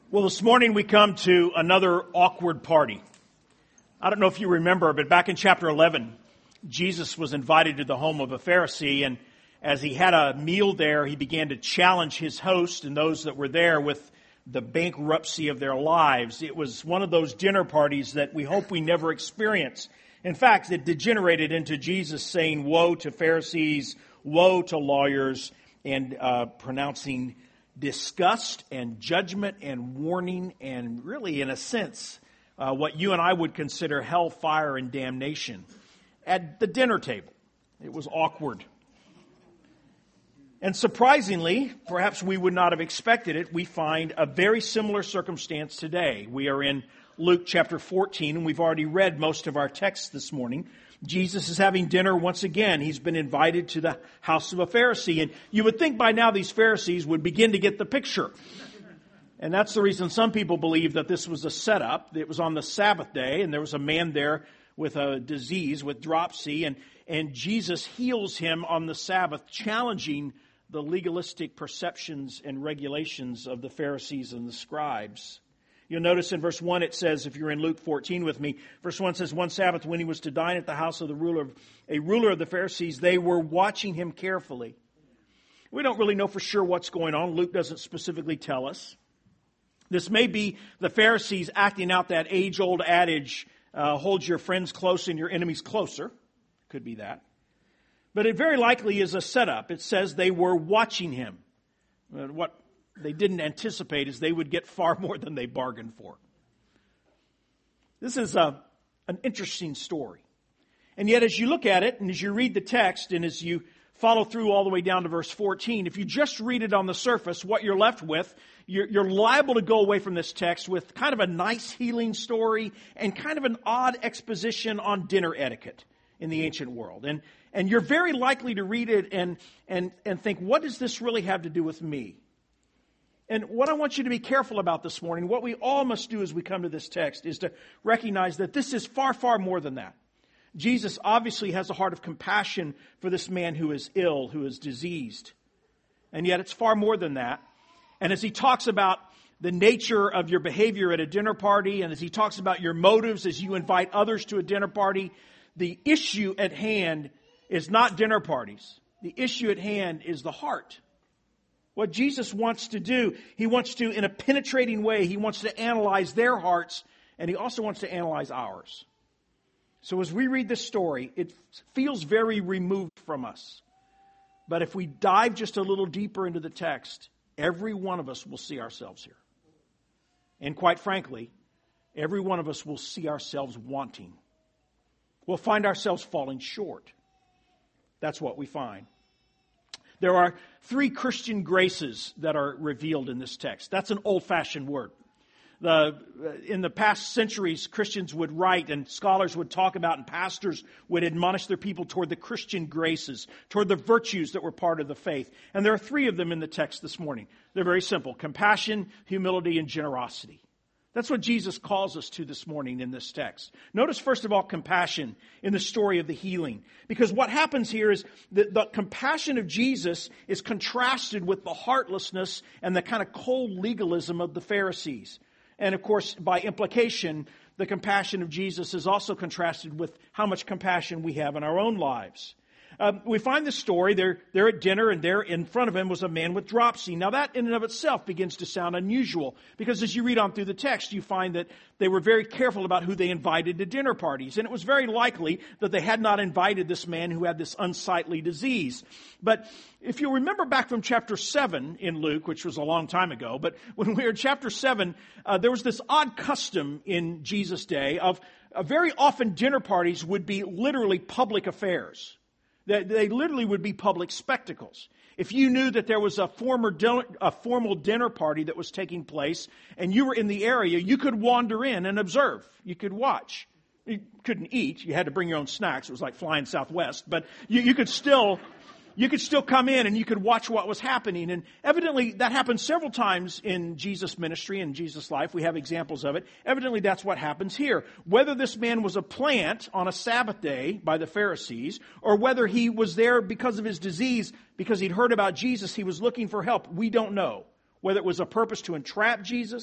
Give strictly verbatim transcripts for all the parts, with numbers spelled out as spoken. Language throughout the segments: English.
Well, this morning we come to another awkward party. I don't know if you remember, but back in chapter eleven, Jesus was invited to the home of a Pharisee, and as he had a meal there, he began to challenge his host and those that were there with the bankruptcy of their lives. It was one of those dinner parties that we hope we never experience. In fact, it degenerated into Jesus saying, "Woe to Pharisees, woe to lawyers," and uh, pronouncing disgust and judgment and warning and really, in a sense, uh, what you and I would consider hellfire and damnation at the dinner table. It was awkward. And surprisingly, perhaps we would not have expected it, we find a very similar circumstance today. We are in Luke chapter fourteen, and we've already read most of our text this morning. Jesus is having dinner once again. He's been invited to the house of a Pharisee. And you would think by now these Pharisees would begin to get the picture. And that's the reason some people believe that this was a setup. It was on the Sabbath day, and there was a man there with a disease, with dropsy, and, and Jesus heals him on the Sabbath, challenging the legalistic perceptions and regulations of the Pharisees and the scribes. You'll notice in verse one it says, if you're in Luke fourteen with me, verse one says, "One Sabbath when he was to dine at the house of the ruler, of, a ruler of the Pharisees, they were watching him carefully." We don't really know for sure what's going on. Luke doesn't specifically tell us. This may be the Pharisees acting out that age-old adage, uh, hold your friends close and your enemies closer. Could be that. But it very likely is a setup. It says they were watching him. What they didn't anticipate is they would get far more than they bargained for. This is a, an interesting story. And yet as you look at it and as you read the text and as you follow through all the way down to verse fourteen, if you just read it on the surface, what you're left with, you're, you're liable to go away from this text with kind of a nice healing story and kind of an odd exposition on dinner etiquette in the ancient world. And, and you're very likely to read it and, and, and think, what does this really have to do with me? And what I want you to be careful about this morning, what we all must do as we come to this text, is to recognize that this is far, far more than that. Jesus obviously has a heart of compassion for this man who is ill, who is diseased. And yet it's far more than that. And as he talks about the nature of your behavior at a dinner party, and as he talks about your motives as you invite others to a dinner party, the issue at hand is not dinner parties. The issue at hand is the heart. What Jesus wants to do, he wants to, in a penetrating way, he wants to analyze their hearts, and he also wants to analyze ours. So as we read this story, it feels very removed from us. But if we dive just a little deeper into the text, every one of us will see ourselves here. And quite frankly, every one of us will see ourselves wanting. We'll find ourselves falling short. That's what we find. There are three Christian graces that are revealed in this text. That's an old-fashioned word. The, in the past centuries, Christians would write and scholars would talk about and pastors would admonish their people toward the Christian graces, toward the virtues that were part of the faith. And there are three of them in the text this morning. They're very simple: compassion, humility, and generosity. That's what Jesus calls us to this morning in this text. Notice, first of all, compassion in the story of the healing. Because what happens here is that the compassion of Jesus is contrasted with the heartlessness and the kind of cold legalism of the Pharisees. And of course, by implication, the compassion of Jesus is also contrasted with how much compassion we have in our own lives. Um, we find this story, they're, they're at dinner, and there in front of him was a man with dropsy. Now that in and of itself begins to sound unusual, because as you read on through the text, you find that they were very careful about who they invited to dinner parties. And it was very likely that they had not invited this man who had this unsightly disease. But if you remember back from chapter seven in Luke, which was a long time ago, but when we were in chapter seven, uh, there was this odd custom in Jesus' day of uh, very often dinner parties would be literally public affairs. They, they literally would be public spectacles. If you knew that there was a, former din- a formal dinner party that was taking place and you were in the area, you could wander in and observe. You could watch. You couldn't eat. You had to bring your own snacks. It was like flying Southwest. But you, you could still... You could still come in and you could watch what was happening. And evidently that happened several times in Jesus' ministry and Jesus' life. We have examples of it. Evidently that's what happens here. Whether this man was a plant on a Sabbath day by the Pharisees, or whether he was there because of his disease, because he'd heard about Jesus, he was looking for help, we don't know. Whether it was a purpose to entrap Jesus,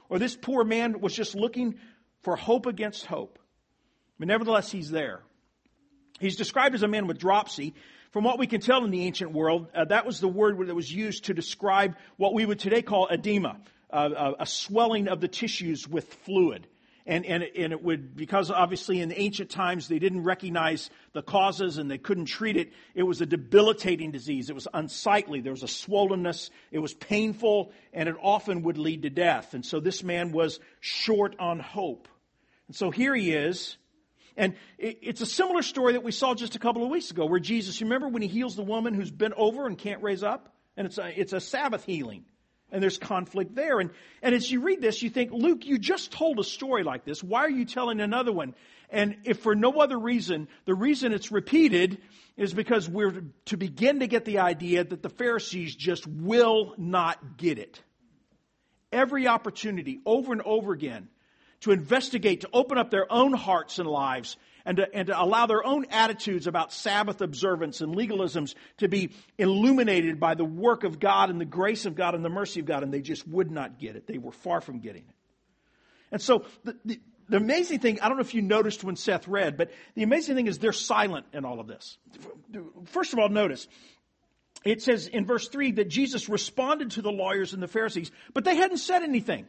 Or this poor man was just looking for hope against hope. But nevertheless, he's there. He's described as a man with dropsy. From what we can tell in the ancient world, uh, that was the word that was used to describe what we would today call edema, uh, a, a swelling of the tissues with fluid. And, and, and it would, because obviously in the ancient times they didn't recognize the causes and they couldn't treat it, it was a debilitating disease. It was unsightly. There was a swollenness. It was painful, and it often would lead to death. And so this man was short on hope. And so here he is. And it's a similar story that we saw just a couple of weeks ago where Jesus, you remember when he heals the woman who's bent over and can't raise up? And it's a, it's a Sabbath healing. And there's conflict there. And, and as you read this, you think, Luke, you just told a story like this. Why are you telling another one? And if for no other reason, the reason it's repeated is because we're to begin to get the idea that the Pharisees just will not get it. Every opportunity, over and over again, to investigate, to open up their own hearts and lives, and to, and to allow their own attitudes about Sabbath observance and legalisms to be illuminated by the work of God and the grace of God and the mercy of God, and they just would not get it. They were far from getting it. And so the, the, the amazing thing, I don't know if you noticed when Seth read, but the amazing thing is they're silent in all of this. First of all, notice, it says in verse three that Jesus responded to the lawyers and the Pharisees, but they hadn't said anything.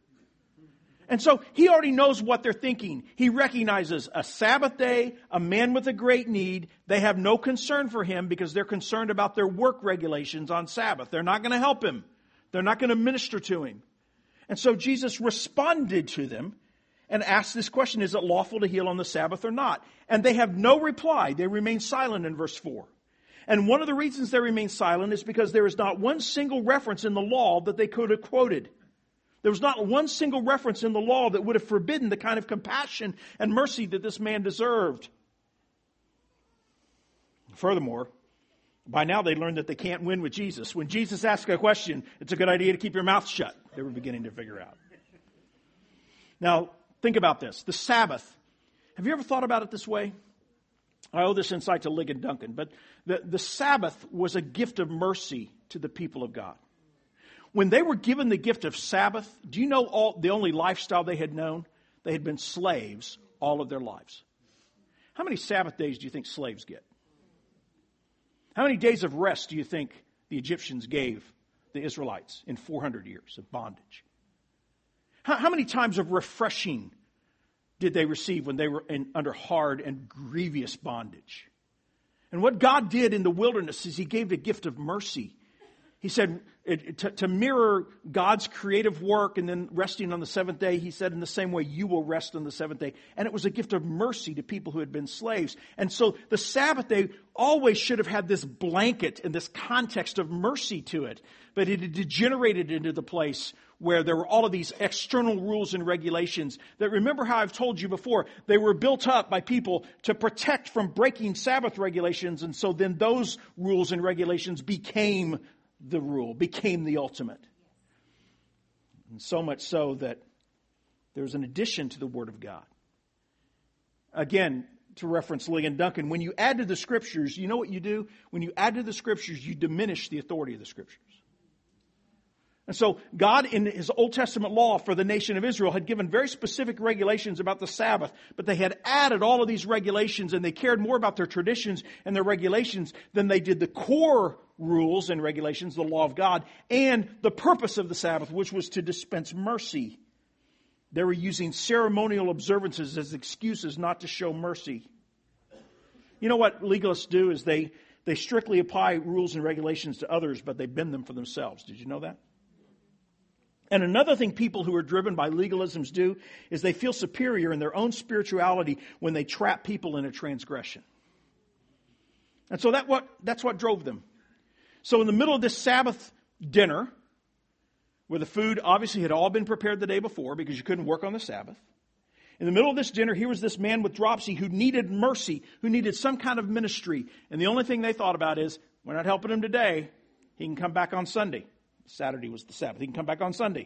And so he already knows what they're thinking. He recognizes a Sabbath day, a man with a great need. They have no concern for him because they're concerned about their work regulations on Sabbath. They're not going to help him. They're not going to minister to him. And so Jesus responded to them and asked this question, is it lawful to heal on the Sabbath or not? And they have no reply. They remain silent in verse four. And one of the reasons they remain silent is because there is not one single reference in the law that they could have quoted. There was not one single reference in the law that would have forbidden the kind of compassion and mercy that this man deserved. Furthermore, by now they learned that they can't win with Jesus. When Jesus asks a question, it's a good idea to keep your mouth shut. They were beginning to figure out. Now, think about this. The Sabbath. Have you ever thought about it this way? I owe this insight to Ligon Duncan, but the, the Sabbath was a gift of mercy to the people of God. When they were given the gift of Sabbath, do you know all the only lifestyle they had known? They had been slaves all of their lives. How many Sabbath days do you think slaves get? How many days of rest do you think the Egyptians gave the Israelites in four hundred years of bondage? How, how many times of refreshing did they receive when they were in, under hard and grievous bondage? And what God did in the wilderness is He gave the gift of mercy. He said, it, to, to mirror God's creative work and then resting on the seventh day, He said, in the same way, you will rest on the seventh day. And it was a gift of mercy to people who had been slaves. And so the Sabbath day always should have had this blanket and this context of mercy to it. But it had degenerated into the place where there were all of these external rules and regulations that, remember how I've told you before, they were built up by people to protect from breaking Sabbath regulations. And so then those rules and regulations became the rule, became the ultimate. And so much so that there's an addition to the Word of God. Again, to reference Ligon Duncan, when you add to the Scriptures, you know what you do? When you add to the Scriptures, you diminish the authority of the Scriptures. And so God in His Old Testament law for the nation of Israel had given very specific regulations about the Sabbath, but they had added all of these regulations and they cared more about their traditions and their regulations than they did the core rules and regulations, the law of God, and the purpose of the Sabbath, which was to dispense mercy. They were using ceremonial observances as excuses not to show mercy. You know what legalists do is they, they strictly apply rules and regulations to others, but they bend them for themselves. Did you know that? And another thing people who are driven by legalisms do is they feel superior in their own spirituality when they trap people in a transgression. And so that what, that's what drove them. So in the middle of this Sabbath dinner, where the food obviously had all been prepared the day before because you couldn't work on the Sabbath, in the middle of this dinner, here was this man with dropsy who needed mercy, who needed some kind of ministry. And the only thing they thought about is, we're not helping him today. He can come back on Sunday. Saturday was the Sabbath. He can come back on Sunday.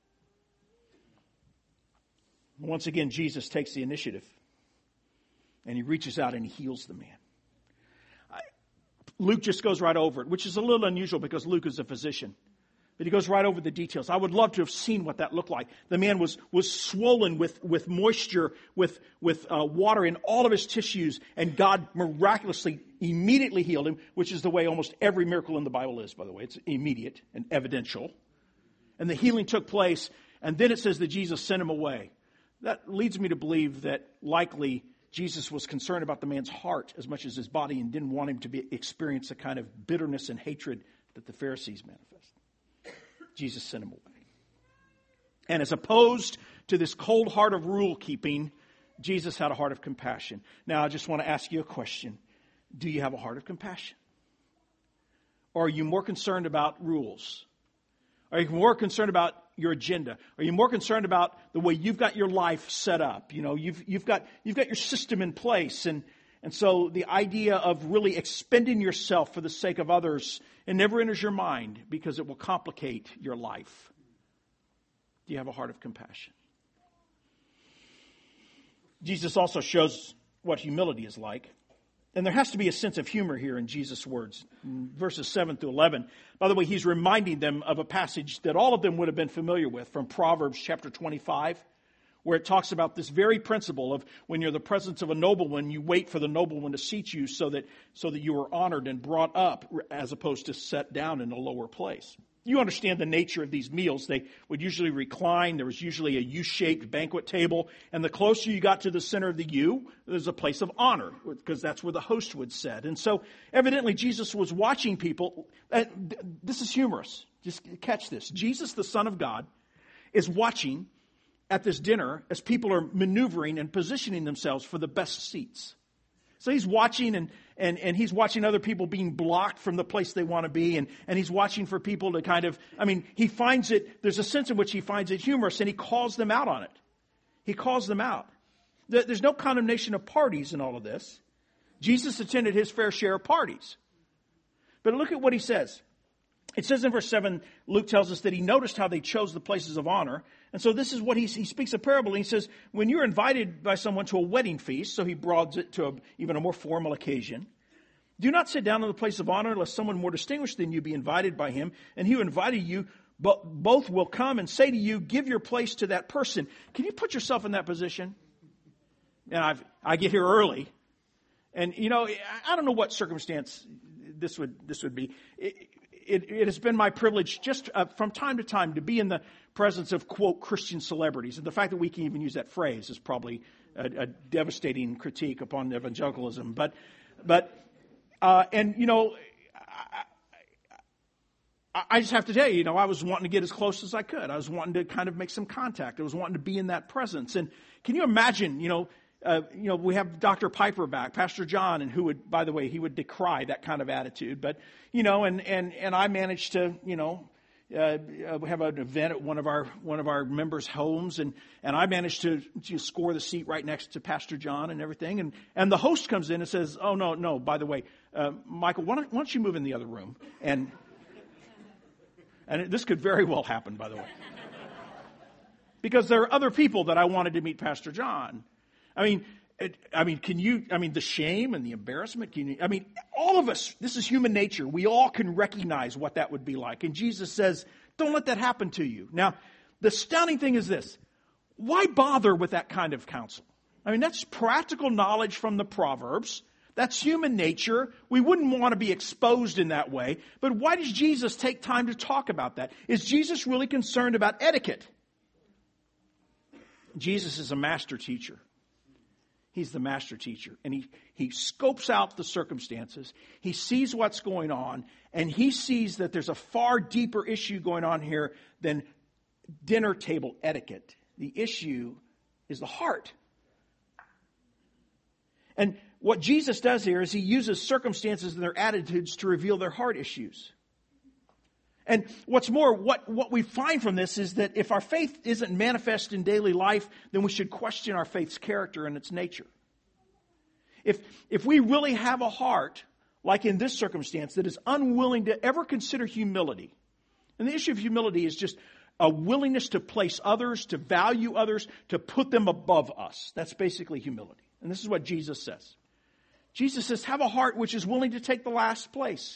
Once again, Jesus takes the initiative. And He reaches out and He heals the man. I, Luke just goes right over it, which is a little unusual because Luke is a physician. But he goes right over the details. I would love to have seen what that looked like. The man was, was swollen with, with moisture, with, with uh, water in all of his tissues, and God miraculously immediately healed him, which is the way almost every miracle in the Bible is, by the way. It's immediate and evidential. And the healing took place, and then it says that Jesus sent him away. That leads me to believe that likely Jesus was concerned about the man's heart as much as his body and didn't want him to be, experience the kind of bitterness and hatred that the Pharisees manifested. Jesus sent him away. And as opposed to this cold heart of rule keeping, Jesus had a heart of compassion. Now, I just want to ask you a question. Do you have a heart of compassion? Or are you more concerned about rules? Are you more concerned about your agenda? Are you more concerned about the way you've got your life set up? You know, you've, you've got, you've got your system in place. And, and so the idea of really expending yourself for the sake of others, it never enters your mind because it will complicate your life. Do you have a heart of compassion? Jesus also shows what humility is like. And there has to be a sense of humor here in Jesus' words. In verses seven through eleven. By the way, he's reminding them of a passage that all of them would have been familiar with from Proverbs chapter twenty-five, where it talks about this very principle of when you're in the presence of a nobleman, you wait for the nobleman to seat you so that, so that you are honored and brought up as opposed to set down in a lower place. You understand the nature of these meals. They would usually recline. There was usually a U-shaped banquet table. And the closer you got to the center of the U, there's a place of honor, because that's where the host would sit. And so evidently Jesus was watching people. Uh, this is humorous. Just catch this. Jesus, the Son of God, is watching at this dinner as people are maneuvering and positioning themselves for the best seats. So he's watching and, and, and he's watching other people being blocked from the place they want to be. And, and he's watching for people to kind of, I mean, he finds it, there's a sense in which he finds it humorous and he calls them out on it. He calls them out. There's no condemnation of parties in all of this. Jesus attended his fair share of parties. But look at what he says. It says in verse seven, Luke tells us that he noticed how they chose the places of honor. And so this is what he, he speaks a parable. And he says, when you're invited by someone to a wedding feast, so he broadens it to a, even a more formal occasion, do not sit down in the place of honor unless someone more distinguished than you be invited by him. And he who invited you, bo- both will come and say to you, give your place to that person. Can you put yourself in that position? And I've, I get here early. And, you know, I don't know what circumstance this would, this would be. It, It, it has been my privilege just uh, from time to time to be in the presence of, quote, Christian celebrities. And the fact that we can even use that phrase is probably a, a devastating critique upon evangelicalism. But, but uh, and, you know, I, I just have to tell you, you know, I was wanting to get as close as I could. I was wanting to kind of make some contact. I was wanting to be in that presence. And can you imagine, you know, Uh, you know, we have Doctor Piper back, Pastor John, and who would, by the way, he would decry that kind of attitude. But, you know, and, and, and I managed to, you know, uh, we have an event at one of our, one of our members' homes, and, and I managed to, to score the seat right next to Pastor John and everything. And, and the host comes in and says, oh, no, no, by the way, uh, Michael, why don't, why don't you move in the other room? And, and this could very well happen, by the way. Because there are other people that I wanted to meet Pastor John. I mean, it, I mean, can you, I mean, the shame and the embarrassment, can you, I mean, all of us, this is human nature. We all can recognize what that would be like. And Jesus says, don't let that happen to you. Now, the astounding thing is this. Why bother with that kind of counsel? I mean, that's practical knowledge from the Proverbs. That's human nature. We wouldn't want to be exposed in that way. But why does Jesus take time to talk about that? Is Jesus really concerned about etiquette? Jesus is a master teacher. He's the master teacher, and he, he scopes out the circumstances. He sees what's going on, and he sees that there's a far deeper issue going on here than dinner table etiquette. The issue is the heart. And what Jesus does here is he uses circumstances and their attitudes to reveal their heart issues. And what's more, what, what we find from this is that if our faith isn't manifest in daily life, then we should question our faith's character and its nature. If, if we really have a heart, like in this circumstance, that is unwilling to ever consider humility, and the issue of humility is just a willingness to place others, to value others, to put them above us. That's basically humility. And this is what Jesus says. Jesus says, have a heart which is willing to take the last place.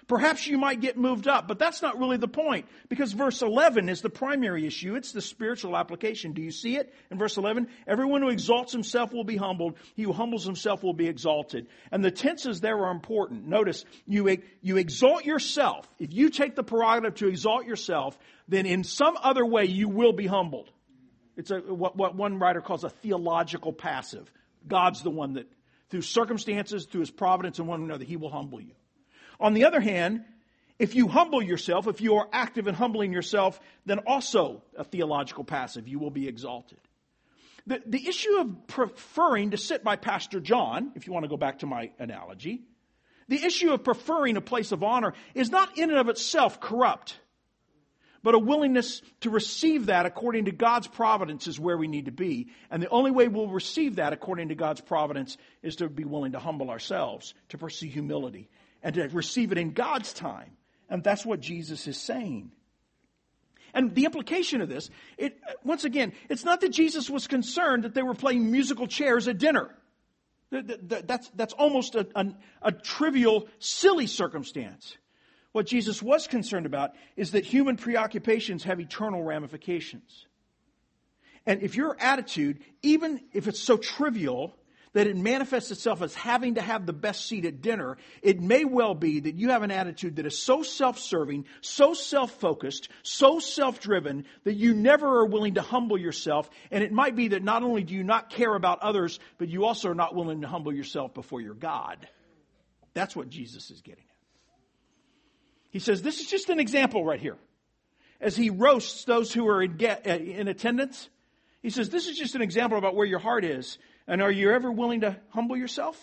Perhaps you might get moved up, but that's not really the point, because verse eleven is the primary issue. It's the spiritual application. Do you see it in verse eleven? Everyone who exalts himself will be humbled. He who humbles himself will be exalted. And the tenses there are important. Notice, you, you exalt yourself. If you take the prerogative to exalt yourself, then in some other way you will be humbled. It's a, what, what one writer calls a theological passive. God's the one that, through circumstances, through His providence and one another, He will humble you. On the other hand, if you humble yourself, if you are active in humbling yourself, then also a theological passive, you will be exalted. The, the issue of preferring to sit by Pastor John, if you want to go back to my analogy, the issue of preferring a place of honor is not in and of itself corrupt, but a willingness to receive that according to God's providence is where we need to be. And the only way we'll receive that according to God's providence is to be willing to humble ourselves, to pursue humility, and to receive it in God's time. And that's what Jesus is saying. And the implication of this, it, once again, it's not that Jesus was concerned that they were playing musical chairs at dinner. That's, that's almost a, a, a trivial, silly circumstance. What Jesus was concerned about is that human preoccupations have eternal ramifications. And if your attitude, even if it's so trivial that it manifests itself as having to have the best seat at dinner, it may well be that you have an attitude that is so self-serving, so self-focused, so self-driven that you never are willing to humble yourself. And it might be that not only do you not care about others, but you also are not willing to humble yourself before your God. That's what Jesus is getting at. He says, this is just an example right here. As he roasts those who are in, get, uh, in attendance, he says, this is just an example about where your heart is. And are you ever willing to humble yourself?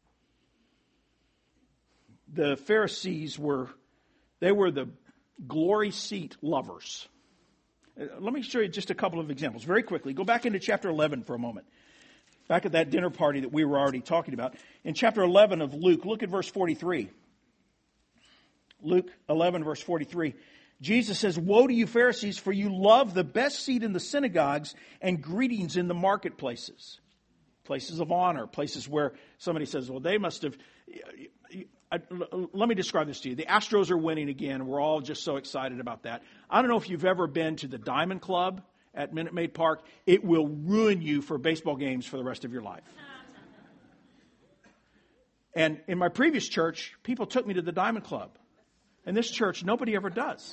The Pharisees were, they were the glory seat lovers. Uh, let me show you just a couple of examples very quickly. Go back into chapter eleven for a moment. Back at that dinner party that we were already talking about. In chapter eleven of Luke, look at verse forty-three. Luke eleven, verse forty-three. Jesus says, woe to you Pharisees, for you love the best seat in the synagogues and greetings in the marketplaces. Places of honor, places where somebody says, well, they must have... Let me describe this to you. The Astros are winning again. We're all just so excited about that. I don't know if you've ever been to the Diamond Club at Minute Maid Park. It will ruin you for baseball games for the rest of your life. And in my previous church, people took me to the Diamond Club. In this church, nobody ever does.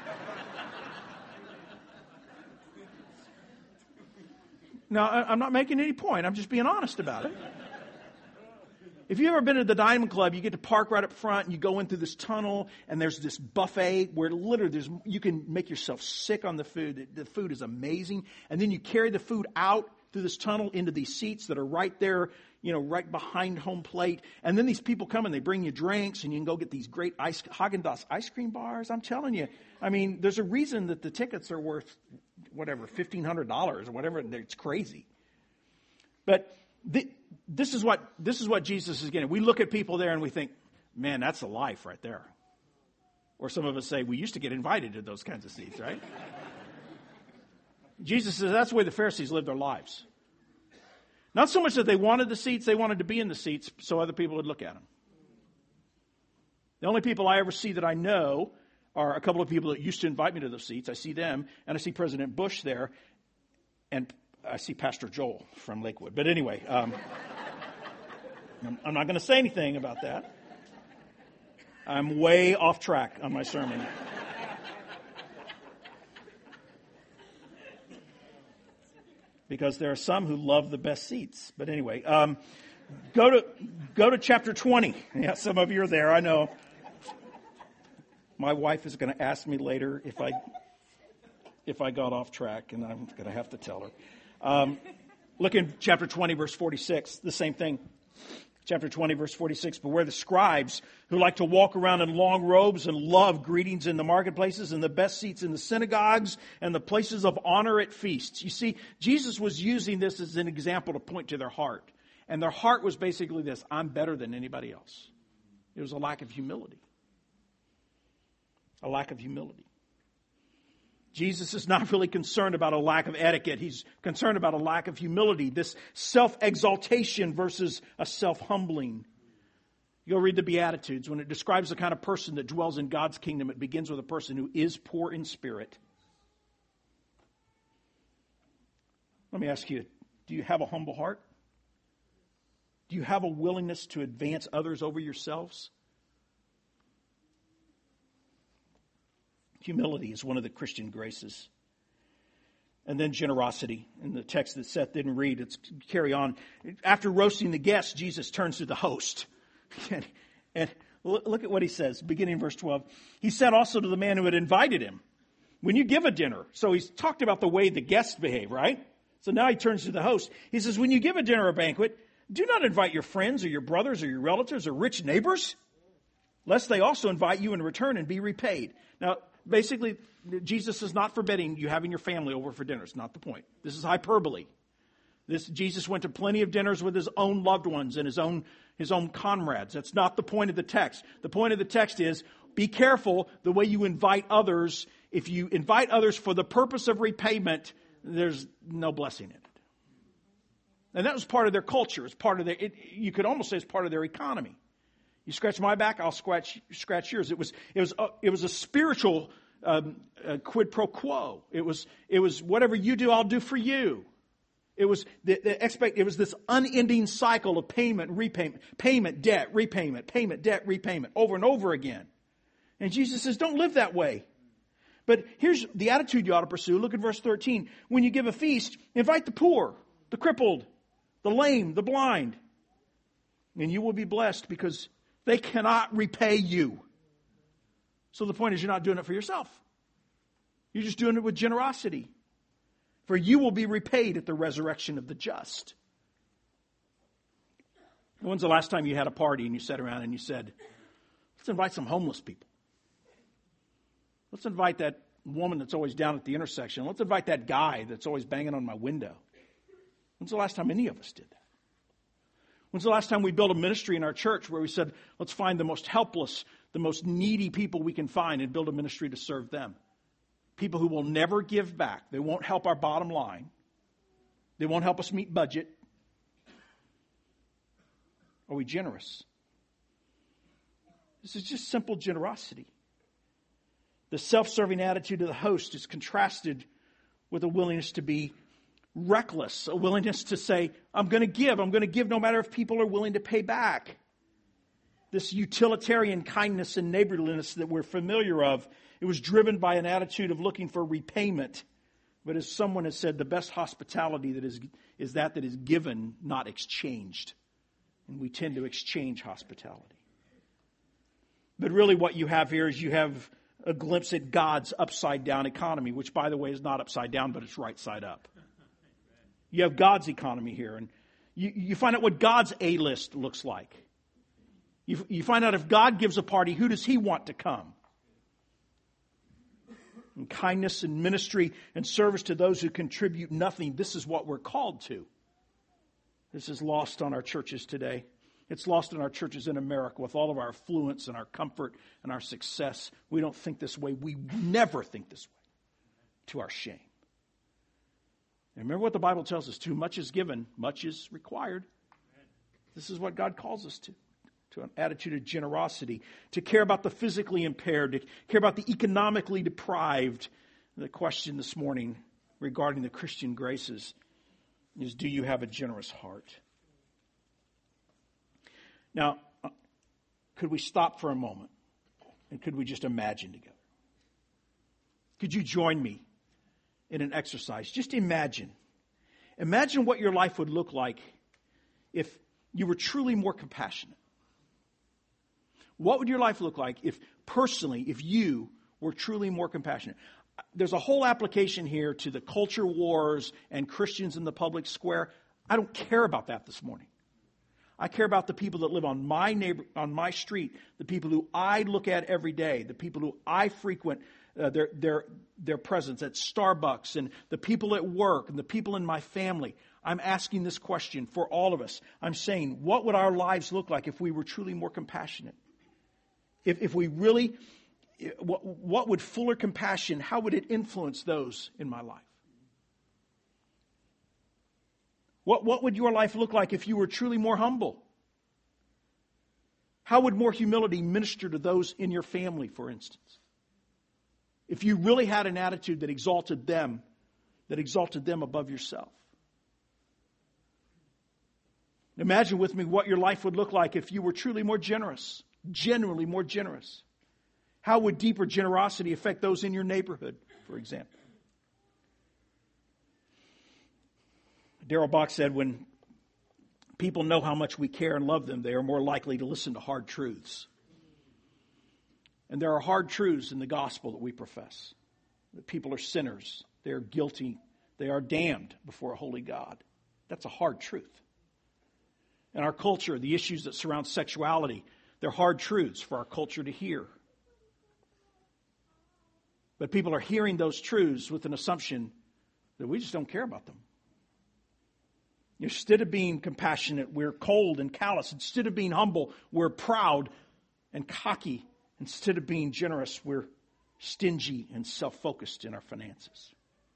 Now, I'm not making any point. I'm just being honest about it. If you've ever been to the Diamond Club, you get to park right up front, and you go in through this tunnel, and there's this buffet where literally there's, you can make yourself sick on the food. The food is amazing. And then you carry the food out through this tunnel into these seats that are right there, you know, right behind home plate. And then these people come and they bring you drinks, and you can go get these great ice, Haagen-Dazs ice cream bars. I'm telling you. I mean, there's a reason that the tickets are worth, whatever, fifteen hundred dollars or whatever. It's crazy. But the, this is what this is what Jesus is getting. We look at people there and we think, man, that's a life right there. Or some of us say, we used to get invited to those kinds of seats, right? Jesus says that's the way the Pharisees lived their lives. Not so much that they wanted the seats, they wanted to be in the seats so other people would look at them. The only people I ever see that I know are a couple of people that used to invite me to those seats. I see them, and I see President Bush there, and I see Pastor Joel from Lakewood. But anyway, um, I'm not going to say anything about that. I'm way off track on my sermon. Because there are some who love the best seats. But anyway, um, go to go to chapter twenty. Yeah, some of you are there, I know. My wife is going to ask me later if I if I got off track, and I'm going to have to tell her. Um, look in chapter twenty, verse forty-six, the same thing. Chapter twenty, verse forty-six, beware the scribes who like to walk around in long robes and love greetings in the marketplaces and the best seats in the synagogues and the places of honor at feasts. You see, Jesus was using this as an example to point to their heart. And their heart was basically this: I'm better than anybody else. It was a lack of humility. A lack of humility. Jesus is not really concerned about a lack of etiquette. He's concerned about a lack of humility. This self-exaltation versus a self-humbling. You go read the Beatitudes. When it describes the kind of person that dwells in God's kingdom, it begins with a person who is poor in spirit. Let me ask you, do you have a humble heart? Do you have a willingness to advance others over yourselves? Humility is one of the Christian graces. And then generosity. In the text that Seth didn't read, let's carry on. After roasting the guests, Jesus turns to the host. and, and look at what he says, beginning in verse twelve. He said also to the man who had invited him, when you give a dinner, so he's talked about the way the guests behave, right? So now he turns to the host. He says, when you give a dinner or banquet, do not invite your friends or your brothers or your relatives or rich neighbors, lest they also invite you in return and be repaid. Now, basically, Jesus is not forbidding you having your family over for dinner. It's not the point. This is hyperbole. This Jesus went to plenty of dinners with his own loved ones and his own his own comrades. That's not the point of the text. The point of the text is, be careful the way you invite others. If you invite others for the purpose of repayment, there's no blessing in it. And that was part of their culture. It's part of their, it, you could almost say it's part of their economy. You scratch my back, I'll scratch scratch yours. It was it was a, it was a spiritual um, uh, quid pro quo. It was it was whatever you do, I'll do for you. It was the, the expect. It was this unending cycle of payment, repayment, payment, debt, repayment, payment, debt, repayment, over and over again. And Jesus says, don't live that way. But here's the attitude you ought to pursue. Look at verse thirteen. When you give a feast, invite the poor, the crippled, the lame, the blind, and you will be blessed because they cannot repay you. So the point is, you're not doing it for yourself. You're just doing it with generosity. For you will be repaid at the resurrection of the just. When's the last time you had a party and you sat around and you said, let's invite some homeless people. Let's invite that woman that's always down at the intersection. Let's invite that guy that's always banging on my window. When's the last time any of us did that? When's the last time we built a ministry in our church where we said, let's find the most helpless, the most needy people we can find and build a ministry to serve them? People who will never give back. They won't help our bottom line. They won't help us meet budget. Are we generous? This is just simple generosity. The self-serving attitude of the host is contrasted with a willingness to be reckless, a willingness to say, I'm going to give. I'm going to give no matter if people are willing to pay back. This utilitarian kindness and neighborliness that we're familiar of, it was driven by an attitude of looking for repayment. But as someone has said, the best hospitality that is, is that that is given, not exchanged. And we tend to exchange hospitality. But really what you have here is you have a glimpse at God's upside down economy, which by the way is not upside down, but it's right side up. You have God's economy here, and you, you find out what God's A-list looks like. You, you find out if God gives a party, who does He want to come? And kindness and ministry and service to those who contribute nothing, this is what we're called to. This is lost on our churches today. It's lost in our churches in America with all of our affluence and our comfort and our success. We don't think this way. We never think this way, to our shame. And remember what the Bible tells us, too much is given, much is required. This is what God calls us to, to an attitude of generosity, to care about the physically impaired, to care about the economically deprived. The question this morning regarding the Christian graces is, do you have a generous heart? Now, could we stop for a moment and could we just imagine together? Could you join me in an exercise? Just imagine. Imagine what your life would look like if you were truly more compassionate. What would your life look like if personally, if you were truly more compassionate? There's a whole application here to the culture wars and Christians in the public square. I don't care about that this morning. I care about the people that live on my neighbor, on my street, the people who I look at every day, the people who I frequent uh, their their their presence at Starbucks, and the people at work, and the people in my family. I'm asking this question for all of us. I'm saying, what would our lives look like if we were truly more compassionate? If if we really, what, what would fuller compassion, how would it influence those in my life? What, what would your life look like if you were truly more humble? How would more humility minister to those in your family, for instance? If you really had an attitude that exalted them, that exalted them above yourself. Imagine with me what your life would look like if you were truly more generous, genuinely more generous. How would deeper generosity affect those in your neighborhood, for example? Darrell Bock said, when people know how much we care and love them, they are more likely to listen to hard truths. And there are hard truths in the gospel that we profess. That people are sinners. They are guilty. They are damned before a holy God. That's a hard truth. In our culture, the issues that surround sexuality, they're hard truths for our culture to hear. But people are hearing those truths with an assumption that we just don't care about them. Instead of being compassionate, we're cold and callous. Instead of being humble, we're proud and cocky. Instead of being generous, we're stingy and self-focused in our finances.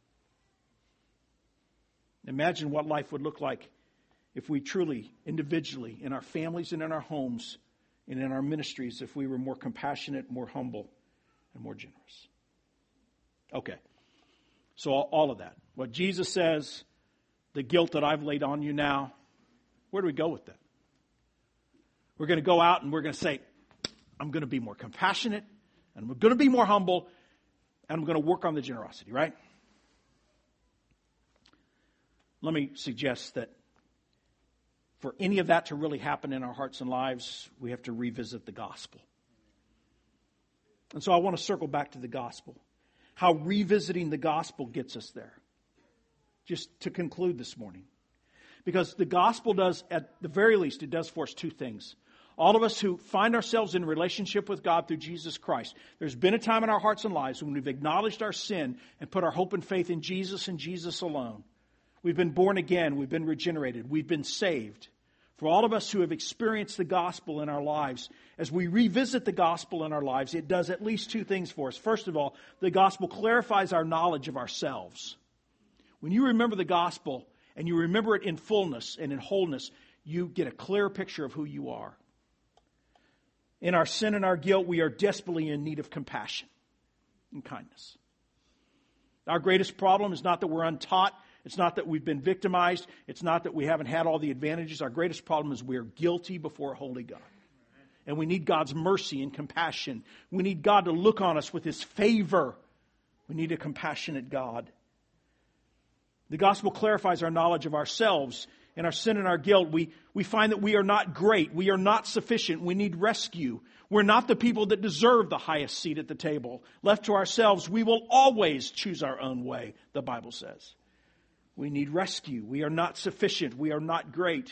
Imagine what life would look like if we truly, individually, in our families and in our homes and in our ministries, if we were more compassionate, more humble, and more generous. Okay, so all of that. What Jesus says, the guilt that I've laid on you now, where do we go with that? We're going to go out and we're going to say, I'm going to be more compassionate, and I'm going to be more humble, and I'm going to work on the generosity, right? Let me suggest that for any of that to really happen in our hearts and lives, we have to revisit the gospel. And so I want to circle back to the gospel. How revisiting the gospel gets us there. Just to conclude this morning. Because the gospel does, at the very least, it does for us two things. All of us who find ourselves in relationship with God through Jesus Christ, there's been a time in our hearts and lives when we've acknowledged our sin and put our hope and faith in Jesus and Jesus alone. We've been born again. We've been regenerated. We've been saved. For all of us who have experienced the gospel in our lives, as we revisit the gospel in our lives, it does at least two things for us. First of all, the gospel clarifies our knowledge of ourselves. When you remember the gospel and you remember it in fullness and in wholeness, you get a clear picture of who you are. In our sin and our guilt, we are desperately in need of compassion and kindness. Our greatest problem is not that we're untaught. It's not that we've been victimized. It's not that we haven't had all the advantages. Our greatest problem is we are guilty before a holy God. And we need God's mercy and compassion. We need God to look on us with His favor. We need a compassionate God. The gospel clarifies our knowledge of ourselves. In our sin and our guilt, we, we find that we are not great. We are not sufficient. We need rescue. We're not the people that deserve the highest seat at the table. Left to ourselves, we will always choose our own way, the Bible says. We need rescue. We are not sufficient. We are not great.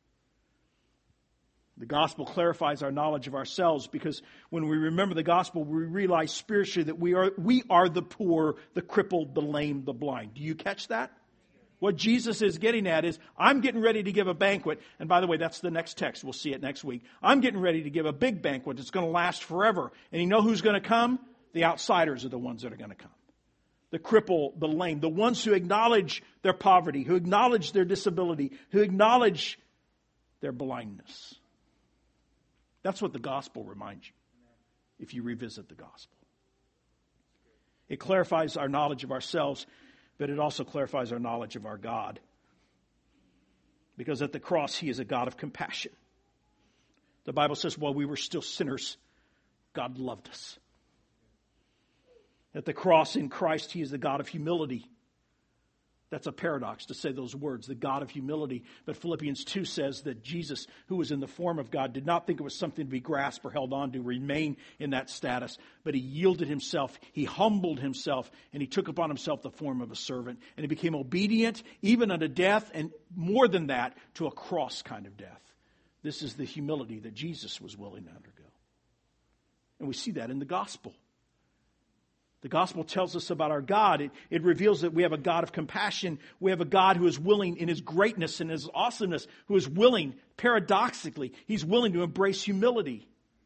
The gospel clarifies our knowledge of ourselves because when we remember the gospel, we realize spiritually that we are, we are the poor, the crippled, the lame, the blind. Do you catch that? What Jesus is getting at is, I'm getting ready to give a banquet. And by the way, that's the next text. We'll see it next week. I'm getting ready to give a big banquet. It's going to last forever. And you know who's going to come? The outsiders are the ones that are going to come. The cripple, the lame, the ones who acknowledge their poverty, who acknowledge their disability, who acknowledge their blindness. That's what the gospel reminds you if you revisit the gospel. It clarifies our knowledge of ourselves, but it also clarifies our knowledge of our God. Because at the cross, He is a God of compassion. The Bible says, while we were still sinners, God loved us. At the cross in Christ, He is the God of humility. That's a paradox to say those words, the God of humility. But Philippians two says that Jesus, who was in the form of God, did not think it was something to be grasped or held on to, remain in that status. But He yielded Himself, He humbled Himself, and He took upon Himself the form of a servant. And He became obedient, even unto death, and more than that, to a cross kind of death. This is the humility that Jesus was willing to undergo. And we see that in the gospel. The gospel tells us about our God. It, it reveals that we have a God of compassion. We have a God who is willing in His greatness and His awesomeness, who is willing, paradoxically, He's willing to embrace humility.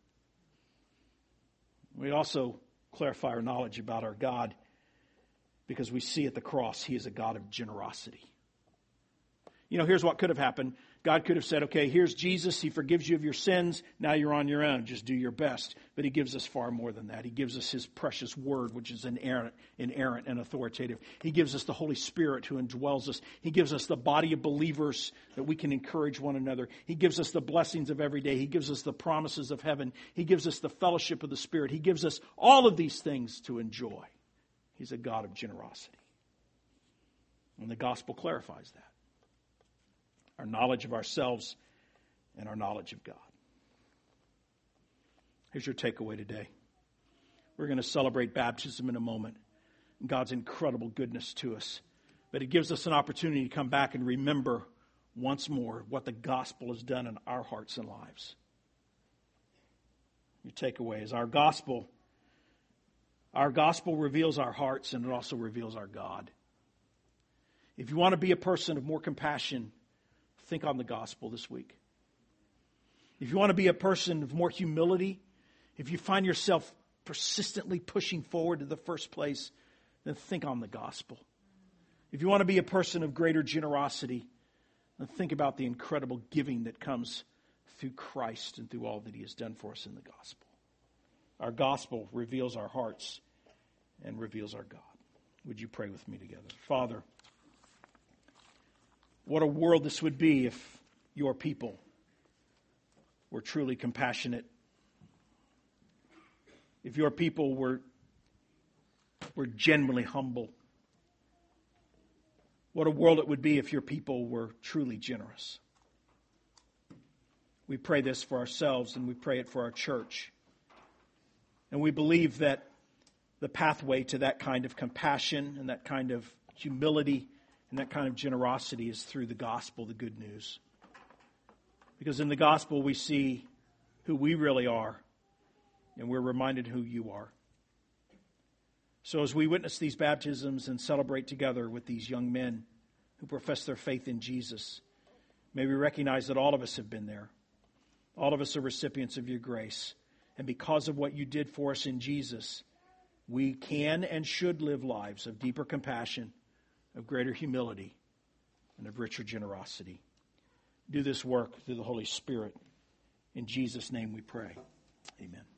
We also clarify our knowledge about our God because we see at the cross He is a God of generosity. You know, here's what could have happened. God could have said, okay, here's Jesus. He forgives you of your sins. Now you're on your own. Just do your best. But he gives us far more than that. He gives us his precious word, which is inerrant, inerrant and authoritative. He gives us the Holy Spirit who indwells us. He gives us the body of believers that we can encourage one another. He gives us the blessings of every day. He gives us the promises of heaven. He gives us the fellowship of the Spirit. He gives us all of these things to enjoy. He's a God of generosity. And the gospel clarifies that. Our knowledge of ourselves and our knowledge of God. Here's your takeaway today. We're going to celebrate baptism in a moment. God's incredible goodness to us. But it gives us an opportunity to come back and remember once more what the gospel has done in our hearts and lives. Your takeaway is our gospel. Our gospel reveals our hearts, and it also reveals our God. If you want to be a person of more compassion, think on the gospel this week. If you want to be a person of more humility, if you find yourself persistently pushing forward to the first place, then think on the gospel. If you want to be a person of greater generosity, then think about the incredible giving that comes through Christ and through all that he has done for us in the gospel. Our gospel reveals our hearts and reveals our God. Would you pray with me together? Father, what a world this would be if your people were truly compassionate. If your people were, were genuinely humble. What a world it would be if your people were truly generous. We pray this for ourselves, and we pray it for our church. And we believe that the pathway to that kind of compassion and that kind of humility and that kind of generosity is through the gospel, the good news. Because in the gospel we see who we really are, and we're reminded who you are. So as we witness these baptisms and celebrate together with these young men who profess their faith in Jesus, may we recognize that all of us have been there. All of us are recipients of your grace. And because of what you did for us in Jesus, we can and should live lives of deeper compassion, of greater humility, and of richer generosity. Do this work through the Holy Spirit. In Jesus' name we pray. Amen.